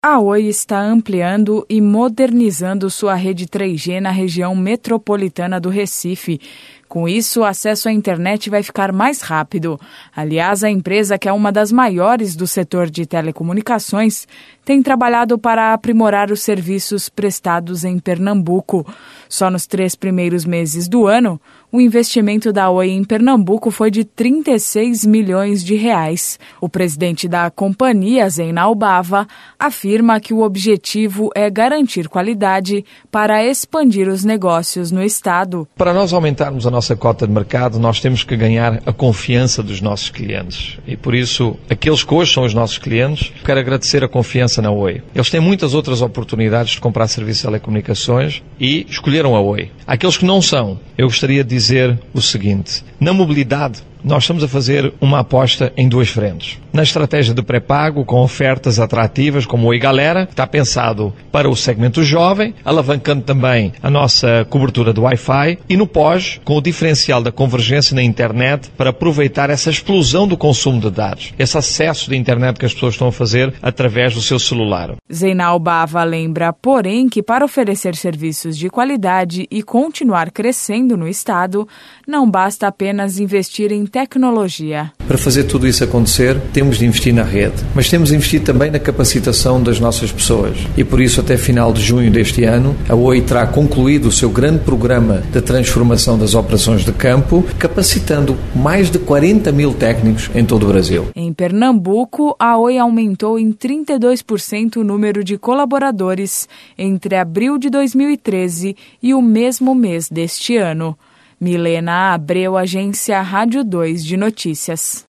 A Oi está ampliando e modernizando sua rede 3G na região metropolitana do Recife. Com isso, o acesso à internet vai ficar mais rápido. Aliás, a empresa, que é uma das maiores do setor de telecomunicações, tem trabalhado para aprimorar os serviços prestados em Pernambuco. Só nos 3 primeiros meses do ano, o investimento da Oi em Pernambuco foi de 36 milhões de reais. O presidente da companhia, Zeinal Bava, afirma que o objetivo é garantir qualidade para expandir os negócios no estado. Para nós aumentarmos a nossa cota de mercado, nós temos que ganhar a confiança dos nossos clientes. E por isso, aqueles que hoje são os nossos clientes, quero agradecer a confiança na Oi. Eles têm muitas outras oportunidades de comprar serviços de telecomunicações e escolheram a Oi. Aqueles que não são, eu gostaria de dizer o seguinte: na mobilidade, nós estamos a fazer uma aposta em 2 frentes. Na estratégia de pré-pago, com ofertas atrativas como o Oi Galera, que está pensado para o segmento jovem, alavancando também a nossa cobertura do Wi-Fi, e no pós, com o diferencial da convergência na internet para aproveitar essa explosão do consumo de dados, esse acesso de internet que as pessoas estão a fazer através do seu celular. Zeinal Bava lembra, porém, que para oferecer serviços de qualidade e continuar crescendo no estado, não basta apenas investir em tecnologia. Para fazer tudo isso acontecer, temos de investir na rede, mas temos de investir também na capacitação das nossas pessoas. E por isso, até final de junho deste ano, a Oi terá concluído o seu grande programa de transformação das operações de campo, capacitando mais de 40 mil técnicos em todo o Brasil. Em Pernambuco, a Oi aumentou em 32% o número de colaboradores entre abril de 2013 e o mesmo mês deste ano. Milena Abreu, Agência Rádio 2 de Notícias.